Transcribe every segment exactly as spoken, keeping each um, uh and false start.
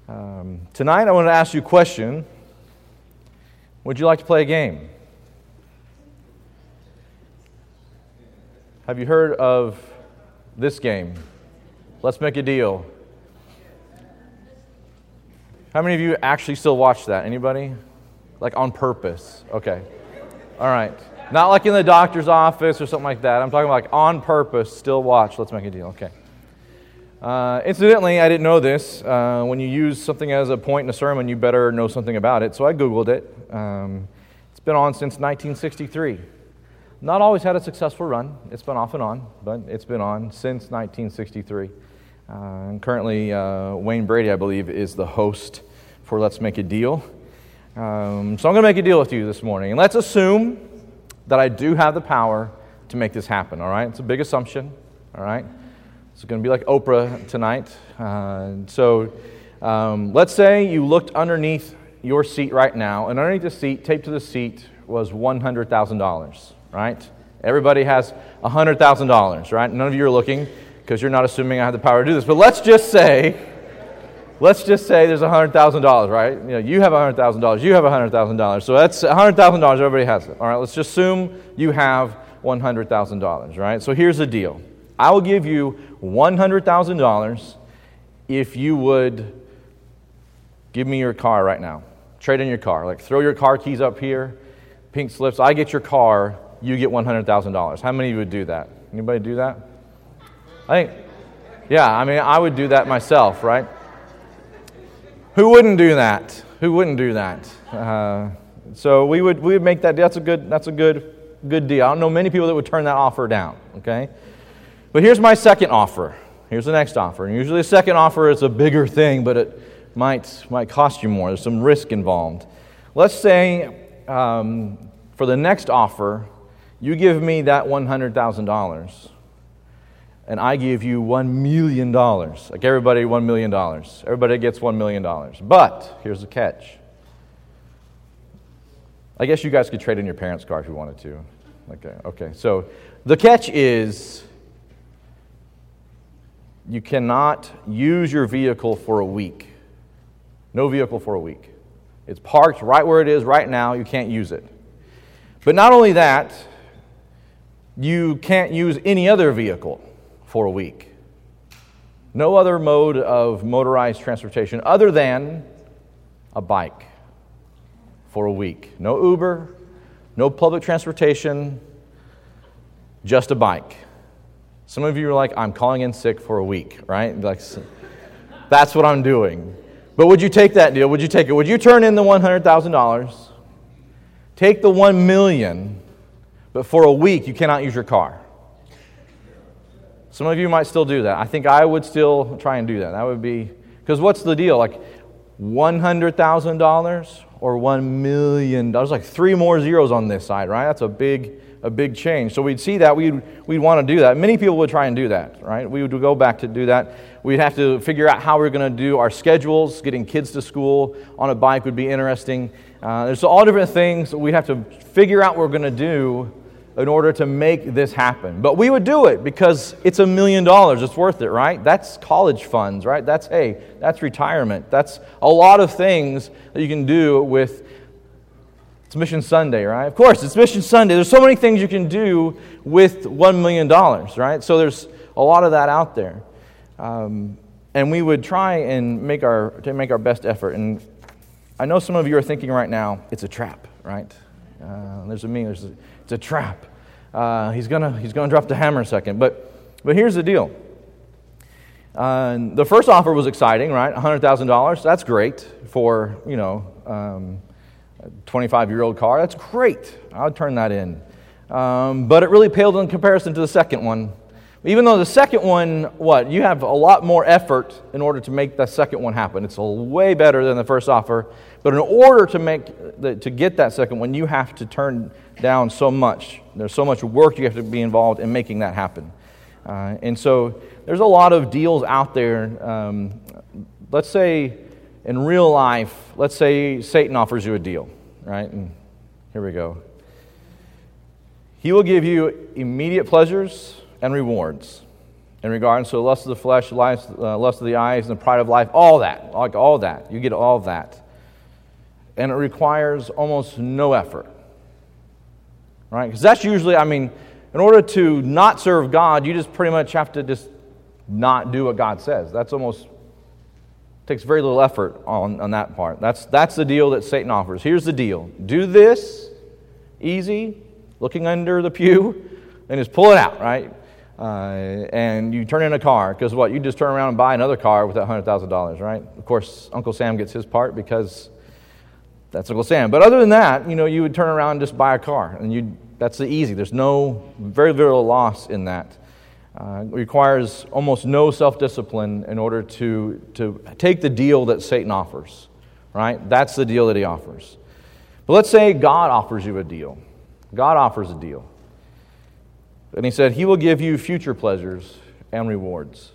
Um, tonight I want to ask you a question. Would you like to play a game? Have you heard of this game? Let's Make a Deal. How many of you actually still watch that? Anybody? Like on purpose? Okay. All right. Not like in the doctor's office or something like that. I'm talking about like on purpose, still watch Let's Make a Deal. Okay. Uh, incidentally, I didn't know this. Uh, when you use something as a point in a sermon, you better know something about it. So I Googled it. Um, it's been on since nineteen sixty-three. Not always had a successful run. It's been off and on, but it's been on since nineteen sixty-three. Uh, and currently, uh, Wayne Brady, I believe, is the host for Let's Make a Deal. Um, so I'm going to make a deal with you this morning. And let's assume that I do have the power to make this happen, all right? It's a big assumption, all right? It's going to be like Oprah tonight. Uh, so um, let's say you looked underneath your seat right now, and underneath the seat, taped to the seat, was one hundred thousand dollars, right? Everybody has one hundred thousand dollars, right? None of you are looking because you're not assuming I have the power to do this. But let's just say, let's just say there's one hundred thousand dollars, right? You know, you have one hundred thousand dollars, you have one hundred thousand dollars. So that's one hundred thousand dollars, everybody has it. All right, let's just assume you have one hundred thousand dollars, right? So here's the deal. I will give you one hundred thousand dollars if you would give me your car right now. Trade in your car. Like throw your car keys up here, pink slips. I get your car, you get one hundred thousand dollars. How many of you would do that? Anybody do that? I think, yeah, I mean, I would do that myself, right? Who wouldn't do that? Who wouldn't do that? Uh, so we would we would make that. That's a good. That's a good good deal. I don't know many people that would turn that offer down. Okay. But here's my second offer. Here's the next offer. And usually a second offer is a bigger thing, but it might might cost you more. There's some risk involved. Let's say um, for the next offer, you give me that one hundred thousand dollars, and I give you one million dollars. Like everybody, one million dollars. Everybody gets one million dollars. But here's the catch. I guess you guys could trade in your parents' car if you wanted to. Okay, okay. So the catch is, you cannot use your vehicle for a week. No vehicle for a week. It's parked right where it is right now. You can't use it. But not only that, you can't use any other vehicle for a week. No other mode of motorized transportation other than a bike for a week. No Uber, no public transportation, just a bike. Some of you are like, I'm calling in sick for a week, right? Like, that's what I'm doing. But would you take that deal? Would you take it? Would you turn in the one hundred thousand dollars, take the one million dollars, but for a week you cannot use your car? Some of you might still do that. I think I would still try and do that. That would be, because what's the deal? Like one hundred thousand dollars or one million dollars? Like three more zeros on this side, right? That's a big a big change. So we'd see that, we'd, we'd want to do that. Many people would try and do that, right? We would go back to do that. We'd have to figure out how we're going to do our schedules. Getting kids to school on a bike would be interesting. Uh, there's all different things we'd have to figure out what we're going to do in order to make this happen. But we would do it because it's a million dollars. It's worth it, right? That's college funds, right? That's, hey, that's retirement. That's a lot of things that you can do with. It's Mission Sunday, right? Of course, it's Mission Sunday. There's so many things you can do with one million dollars, right? So there's a lot of that out there. Um, and we would try and make our to make our best effort. And I know some of you are thinking right now, it's a trap, right? Uh, there's a me, there's a, it's a trap. Uh, he's gonna he's gonna drop the hammer a second. But but here's the deal. Uh, the first offer was exciting, right? one hundred thousand dollars. That's great for, you know, um, twenty-five-year-old car. That's great. I would turn that in. Um, but it really paled in comparison to the second one. Even though the second one, what? You have a lot more effort in order to make the second one happen. It's a way better than the first offer. But in order to make the, to get that second one, you have to turn down so much. There's so much work you have to be involved in making that happen. Uh, and so there's a lot of deals out there. Um, let's say in real life, let's say Satan offers you a deal, right? And here we go. He will give you immediate pleasures and rewards. in regards to the lust of the flesh, life, uh, lust of the eyes, and the pride of life, all that, like all that. You get all that. And it requires almost no effort. Right? Because that's usually, I mean, in order to not serve God, you just pretty much have to just not do what God says. That's almost, takes very little effort on, on that part. That's, that's the deal that Satan offers. Here's the deal. Do this, easy, looking under the pew, and just pull it out, right? Uh, and you turn in a car, because what? You just turn around and buy another car with that one hundred thousand dollars, right? Of course, Uncle Sam gets his part because that's Uncle Sam. But other than that, you know, you would turn around and just buy a car, and you that's the easy. There's no, very little loss in that. Uh, it requires almost no self-discipline in order to, to take the deal that Satan offers, right? That's the deal that he offers. But let's say God offers you a deal. God offers a deal. And he said, he will give you future pleasures and rewards.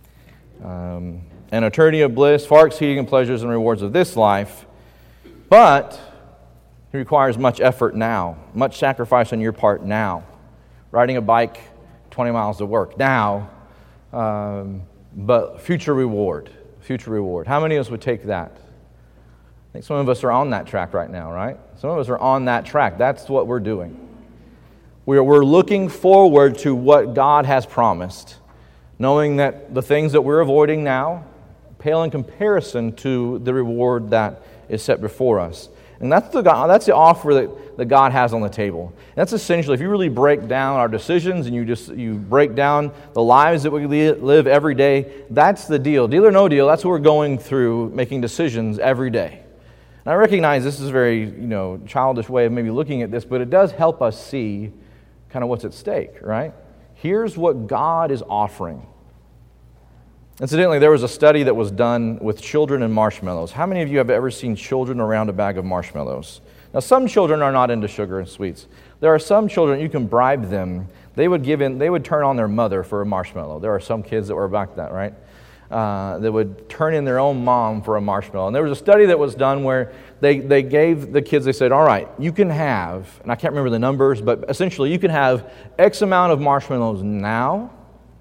Um, an eternity of bliss, far exceeding the pleasures and rewards of this life. But it requires much effort now, much sacrifice on your part now. Riding a bike twenty miles to work now, um, but future reward, future reward. How many of us would take that? I think some of us are on that track right now, right? Some of us are on that track. That's what we're doing. We're, we're looking forward to what God has promised, knowing that the things that we're avoiding now pale in comparison to the reward that is set before us. And that's the that's the offer that, that God has on the table. And that's essentially, if you really break down our decisions and you just you break down the lives that we live every day, that's the deal. Deal or no deal, that's what we're going through, making decisions every day. And I recognize this is a very, you know, childish way of maybe looking at this, but it does help us see kind of what's at stake, right? Here's what God is offering. Incidentally, there was a study that was done with children and marshmallows. How many of you have ever seen children around a bag of marshmallows? Now, some children are not into sugar and sweets. There are some children, you can bribe them. They would give in, they would turn on their mother for a marshmallow. There are some kids that were like that, right? Uh, that would turn in their own mom for a marshmallow. And there was a study that was done where they, they gave the kids, they said, all right, you can have, and I can't remember the numbers, but essentially you can have X amount of marshmallows now,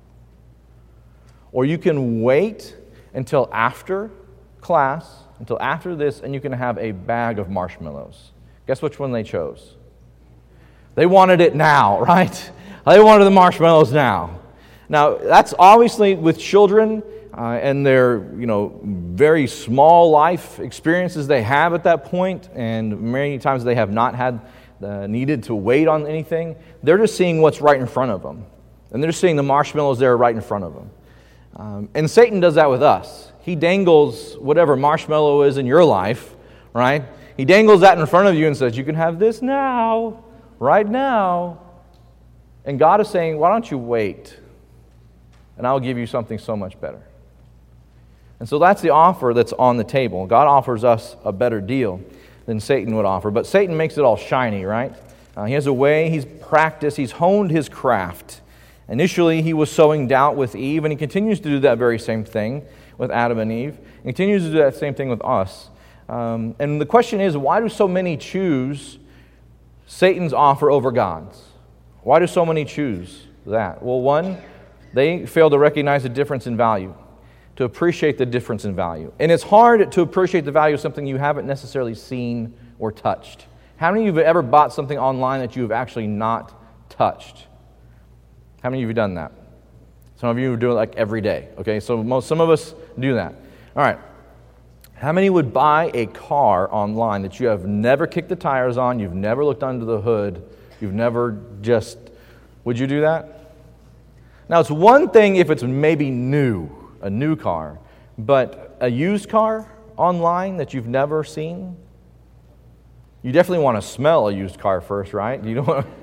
or you can wait until after class, until after this, and you can have a bag of marshmallows. Guess which one they chose? They wanted it now, right? They wanted the marshmallows now. Now, that's obviously with children uh, and their, you know, very small life experiences they have at that point, and many times they have not had uh, needed to wait on anything. They're just seeing what's right in front of them, and they're just seeing the marshmallows there right in front of them. Um, and Satan does that with us. He dangles whatever marshmallow is in your life, right? He dangles that in front of you and says, you can have this now, right now. And God is saying, why don't you wait? And I'll give you something so much better. And so that's the offer that's on the table. God offers us a better deal than Satan would offer. But Satan makes it all shiny, right? Uh, he has a way, he's practiced, he's honed his craft. Initially, he was sowing doubt with Eve, and he continues to do that very same thing with Adam and Eve. He continues to do that same thing with us. Um, and the question is, why do so many choose Satan's offer over God's? Why do so many choose that? Well, one, they fail to recognize the difference in value, to appreciate the difference in value. And it's hard to appreciate the value of something you haven't necessarily seen or touched. How many of you have ever bought something online that you have actually not touched? How many of you have done that? Some of you do it like every day. Okay, so most, some of us do that. All right. How many would buy a car online that you have never kicked the tires on, you've never looked under the hood, you've never just... Would you do that? Now, it's one thing if it's maybe new, a new car, but a used car online that you've never seen, you definitely want to smell a used car first, right? You don't want to...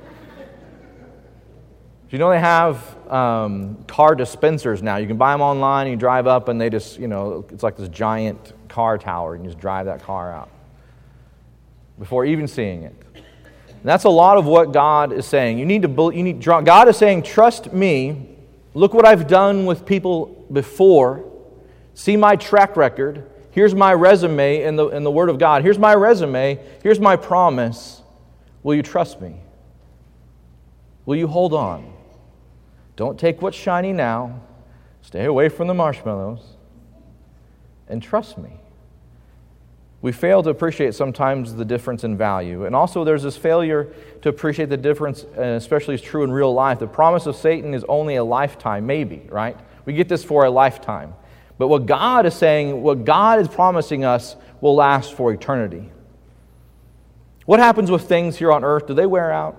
You know they have um, car dispensers now. You can buy them online, you drive up, and they just, you know, it's like this giant car tower, and you just drive that car out before even seeing it. And that's a lot of what God is saying. You need to, you need, God is saying, trust me, look what I've done with people before, see my track record, here's my resume in the, in the Word of God, here's my resume, here's my promise, will you trust me? Will you hold on? Don't take what's shiny now. Stay away from the marshmallows and trust me. We fail to appreciate sometimes the difference in value. And also there's this failure to appreciate the difference, especially is true in real life. The promise of Satan is only a lifetime, maybe, right? We get this for a lifetime. But what God is saying, what God is promising us will last for eternity. What happens with things here on earth? Do they wear out?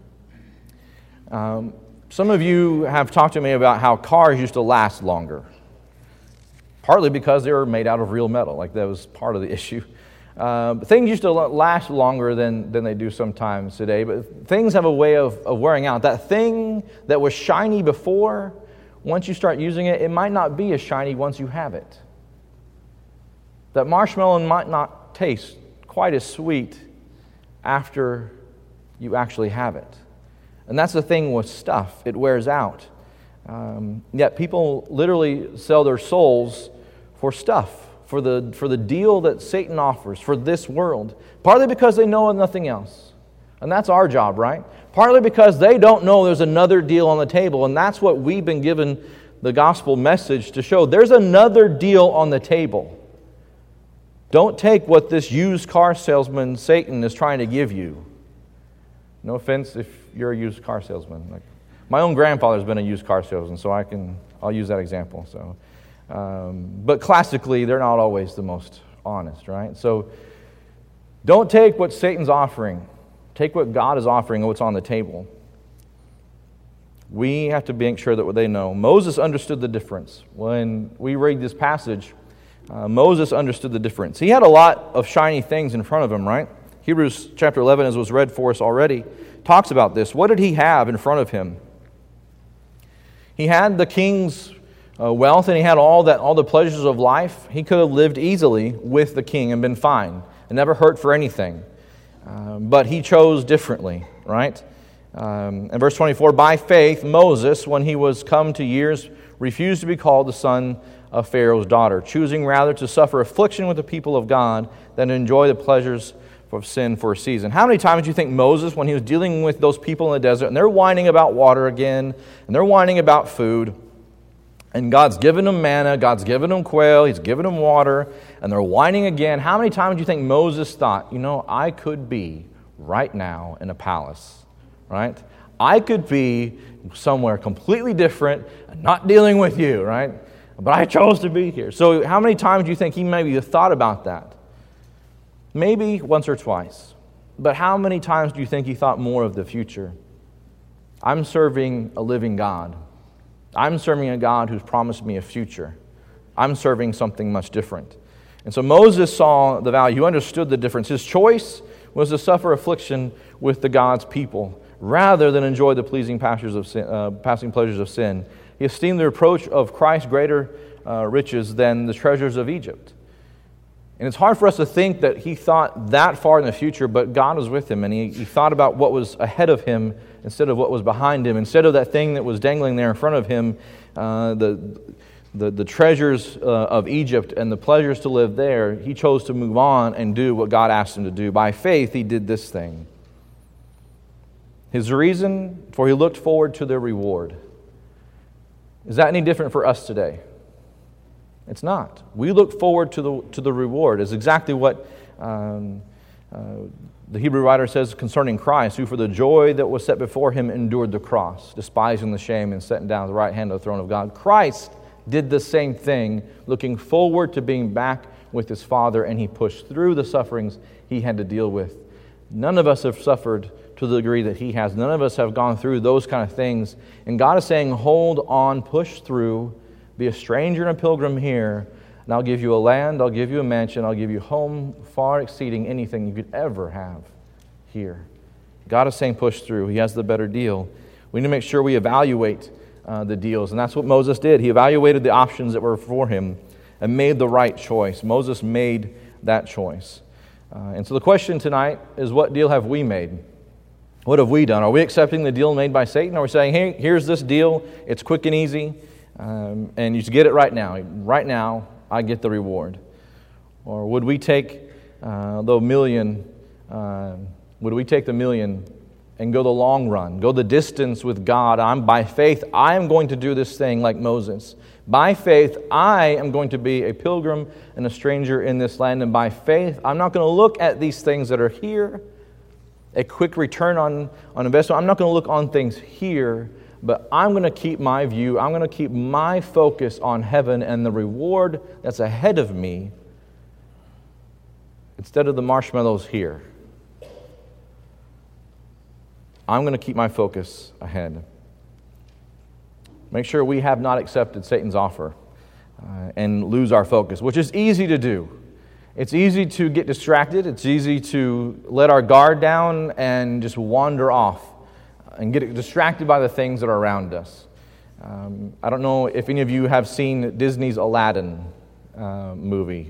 Um, some of you have talked to me about how cars used to last longer. Partly because they were made out of real metal, like that was part of the issue. Uh, things used to last longer than, than they do sometimes today, but things have a way of, of wearing out. That thing that was shiny before, once you start using it, it might not be as shiny once you have it. That marshmallow might not taste quite as sweet after you actually have it. And that's the thing with stuff, it wears out. Um, yet people literally sell their souls for stuff, for the for the deal that Satan offers, for this world. Partly because they know nothing else. And that's our job, right? Partly because they don't know there's another deal on the table. And that's what we've been given the gospel message to show. There's another deal on the table. Don't take what this used car salesman, Satan, is trying to give you. No offense if you're a used car salesman. Like, my own grandfather's been a used car salesman, so I can I'll use that example. So, um, but classically, they're not always the most honest, right? So, don't take what Satan's offering. Take what God is offering and what's on the table. We have to make sure that what they know. Moses understood the difference. When we read this passage, uh, Moses understood the difference. He had a lot of shiny things in front of him, right? Hebrews chapter eleven, as was read for us already, talks about this. What did he have in front of him? He had the king's uh, wealth, and he had all that, all the pleasures of life. He could have lived easily with the king and been fine and never hurt for anything. Um, but he chose differently, right? Um, in verse twenty-four, by faith, Moses, when he was come to years, refused to be called the son of Pharaoh's daughter, choosing rather to suffer affliction with the people of God than to enjoy the pleasures of sin for a season. How many times do you think Moses, when he was dealing with those people in the desert, and they're whining about water again, and they're whining about food, and God's given them manna, God's given them quail, He's given them water, and they're whining again. How many times do you think Moses thought, you know, I could be right now in a palace, right? I could be somewhere completely different and not dealing with you, right? But I chose to be here. So how many times do you think he maybe thought about that? Maybe once or twice. But how many times do you think he thought more of the future? I'm serving a living God. I'm serving a God who's promised me a future. I'm serving something much different. And so Moses saw the value. He understood the difference. His choice was to suffer affliction with the God's people rather than enjoy the pleasing pastures of sin, uh, passing pleasures of sin. He esteemed the reproach of Christ greater uh, riches than the treasures of Egypt. And it's hard for us to think that he thought that far in the future, but God was with him, and he, he thought about what was ahead of him instead of what was behind him. Instead of that thing that was dangling there in front of him, uh, the, the, the treasures uh, of Egypt and the pleasures to live there, he chose to move on and do what God asked him to do. By faith, he did this thing. His reason, for he looked forward to the reward. Is that any different for us today? It's not. We look forward to the to the reward. It's exactly what um, uh, the Hebrew writer says concerning Christ, who for the joy that was set before him endured the cross, despising the shame and sitting down at the right hand of the throne of God. Christ did the same thing, looking forward to being back with his Father, and he pushed through the sufferings he had to deal with. None of us have suffered to the degree that he has. None of us have gone through those kind of things. And God is saying, hold on, push through, be a stranger and a pilgrim here, and I'll give you a land, I'll give you a mansion, I'll give you a home far exceeding anything you could ever have here. God is saying push through. He has the better deal. We need to make sure we evaluate uh, the deals, and that's what Moses did. He evaluated the options that were for him and made the right choice. Moses made that choice. Uh, and so the question tonight is, what deal have we made? What have we done? Are we accepting the deal made by Satan? Or are we saying, hey, here's this deal, it's quick and easy, um, and you just get it right now. Right now, I get the reward. Or would we take uh, the million, uh, would we take the million and go the long run, go the distance with God. I'm by faith, I am going to do this thing like Moses. By faith, I am going to be a pilgrim and a stranger in this land. And by faith, I'm not going to look at these things that are here, a quick return on, on investment. I'm not going to look on things here, but I'm going to keep my view, I'm going to keep my focus on heaven and the reward that's ahead of me instead of the marshmallows here. I'm going to keep my focus ahead. Make sure we have not accepted Satan's offer uh, and lose our focus, which is easy to do. It's easy to get distracted. It's easy to let our guard down and just wander off and get distracted by the things that are around us. Um, I don't know if any of you have seen Disney's Aladdin uh, movie.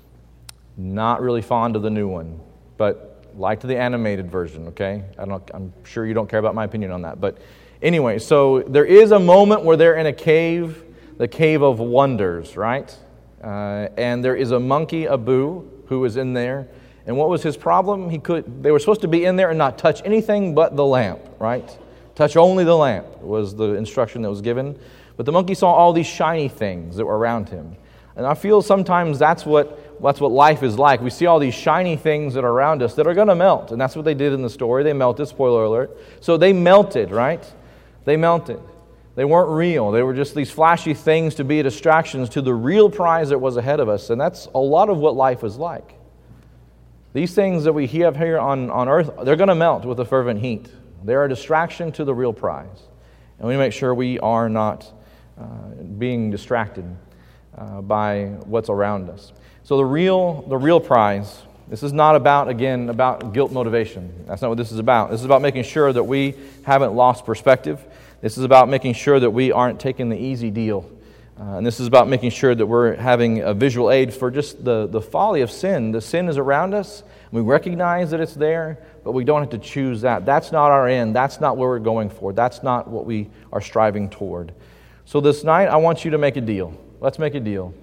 Not really fond of the new one, but liked the animated version, okay? I don't, I'm sure you don't care about my opinion on that. But anyway, so there is a moment where they're in a cave, the Cave of Wonders, right? Uh, and there is a monkey, Abu, who is in there. And what was his problem? He could. They were supposed to be in there and not touch anything but the lamp, right? Touch only the lamp was the instruction that was given. But the monkey saw all these shiny things that were around him. And I feel sometimes that's what that's what life is like. We see all these shiny things that are around us that are going to melt. And that's what they did in the story. They melted, spoiler alert. So they melted, right? They melted. They weren't real. They were just these flashy things to be distractions to the real prize that was ahead of us. And that's a lot of what life is like. These things that we have here on, on earth, they're going to melt with a fervent heat. They're a distraction to the real prize. And we make sure we are not uh, being distracted uh, by what's around us. So the real, the real prize, this is not about, again, about guilt motivation. That's not what this is about. This is about making sure that we haven't lost perspective. This is about making sure that we aren't taking the easy deal. Uh, and this is about making sure that we're having a visual aid for just the, the folly of sin. The sin is around us. We recognize that it's there, but we don't have to choose that. That's not our end. That's not where we're going for. That's not what we are striving toward. So this night, I want you to make a deal. Let's make a deal.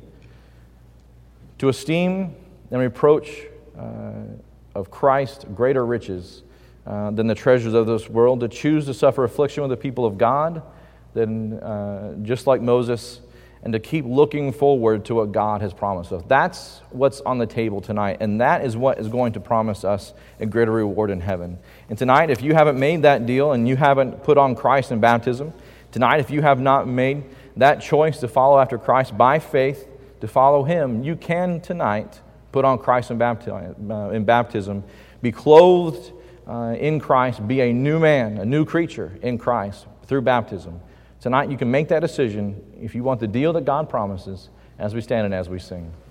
To esteem and reproach uh, of Christ greater riches uh, than the treasures of this world. To choose to suffer affliction with the people of God, than uh, just like Moses, and to keep looking forward to what God has promised us. That's what's on the table tonight, and that is what is going to promise us a greater reward in heaven. And tonight, if you haven't made that deal and you haven't put on Christ in baptism, tonight, if you have not made that choice to follow after Christ by faith, to follow Him, you can tonight put on Christ in baptism, uh, in baptism be clothed uh, in Christ, be a new man, a new creature in Christ through baptism. Tonight you can make that decision if you want the deal that God promises as we stand and as we sing.